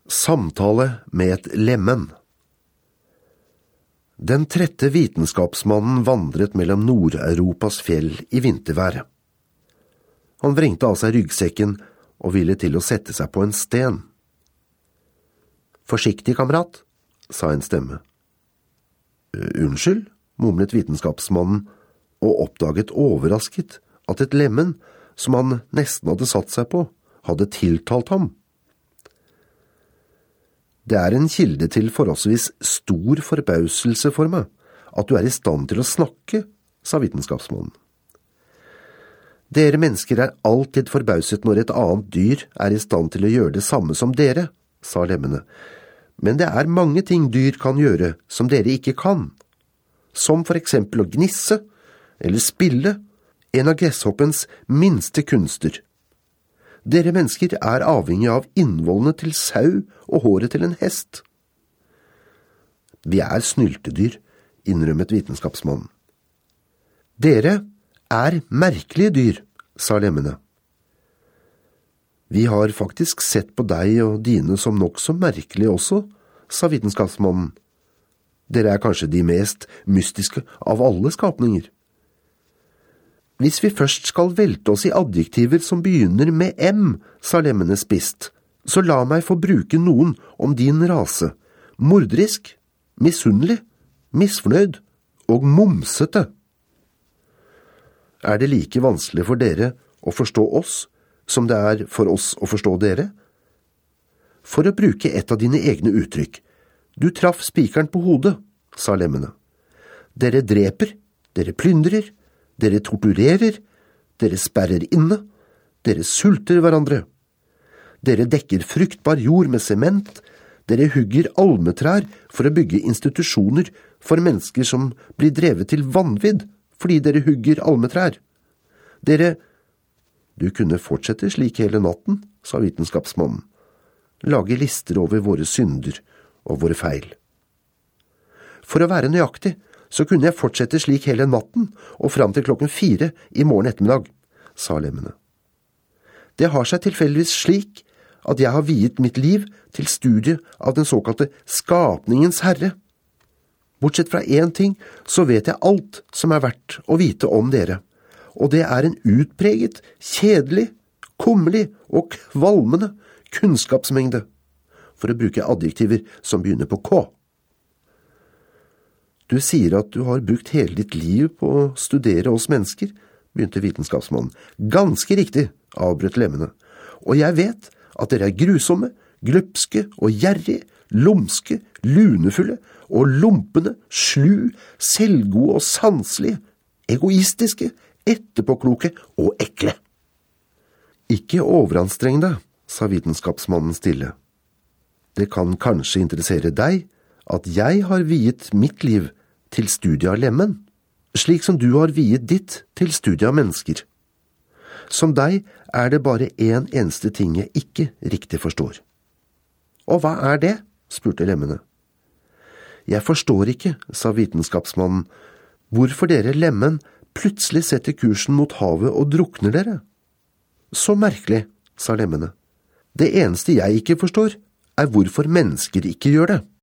Samtale med et lemen. Den trette vitenskapsmannen vandret mellom Nord-Europas fjell i vintervær. Han vrengte av seg ryggsekken og ville til å sette seg på en sten. «Forsiktig, kamerat», sa en stemme. «Unnskyld», mumlet vitenskapsmannen, og oppdaget overrasket at et lemen, som han nesten hadde satt seg på, hadde tiltalt ham. «Det er en kilde til forholdsvis stor forbauselse for meg, at du er i stand til å snakke», sa vitenskapsmannen. «Dere mennesker er alltid forbauset når et annet dyr er i stand til å gjøre det samme som dere», sa lemmene. «Men det er mange ting dyr kan gjøre som dere ikke kan, som for eksempel å gnisse eller spille, en av gresshoppens minste kunster. Dere mennesker er avhengig av innvollene til sau og håret til en hest.» «Vi er snyltedyr», innrømmet vitenskapsmannen. «Dere er merkelige dyr», sa lemmene. «Vi har faktisk sett på deg og dine som nok så merkelige også», sa vitenskapsmannen. «Dere er kanskje de mest mystiske av alle skapninger.» «Hvis vi først skal velte oss i adjektiver som begynner med M», sa lemmene spisst, «så la meg få bruke noen om din rase. Morderisk, misunnelig, misfornøyd og momsete.» «Er det like vanskelig for dere å forstå oss som det er for oss å forstå dere?» «For å bruke et av dine egne uttrykk, du traff spikeren på hodet», sa lemmene. «Dere dreper, dere plyndrer, dere torturerer, dere sperrer inne, dere sulter hverandre. Dere dekker fruktbar jord med sement, dere hugger almetrær for å bygge institusjoner for mennesker som blir drevet til vanvidd fordi dere hugger almetrær. Dere...» «Du kunne fortsette slik hele natten», sa vitenskapsmannen. «Lage lister over våre synder og våre feil.» «For å være nøyaktig, så kunne jeg fortsette slik hele natten og fram til 4:00 i morgen ettermiddag», sa lemmene. «Det har seg tilfeldigvis slik at jeg har viet mitt liv til studiet av den såkalte skapningens herre. Bortsett fra én ting, så vet jeg alt som er verdt å vite om dere, og det er en utpreget, kjedelig, kummerlig og kvalmende kunnskapsmengde, for å bruke adjektiver som begynner på K. «Du sier at du har brukt hele ditt liv på å studere oss mennesker», begynte vitenskapsmannen. «Ganske riktig», avbrøt lemmene. «Og jeg vet at dere er grusomme, glupske og gjerrige, lumske, lunefulle og lumpende, slu, selvgode og sanselige, egoistiske, etterpåkloke og ekle.» «Ikke overanstreng deg», sa vitenskapsmannen stille. «Det kan kanskje interessere deg at jeg har viet mitt liv til studiet av lemmen, slik som du har viet ditt til studiet av mennesker. Som deg er det bare en eneste ting jeg ikke riktig forstår.» «Og hva er det?» spurte lemmene. «Jeg forstår ikke», sa vitenskapsmannen, «hvorfor dere lemmen plutselig setter kursen mot havet og drukner dere.» «Så merkelig», sa lemmene. «Det eneste jeg ikke forstår, er hvorfor mennesker ikke gjør det.»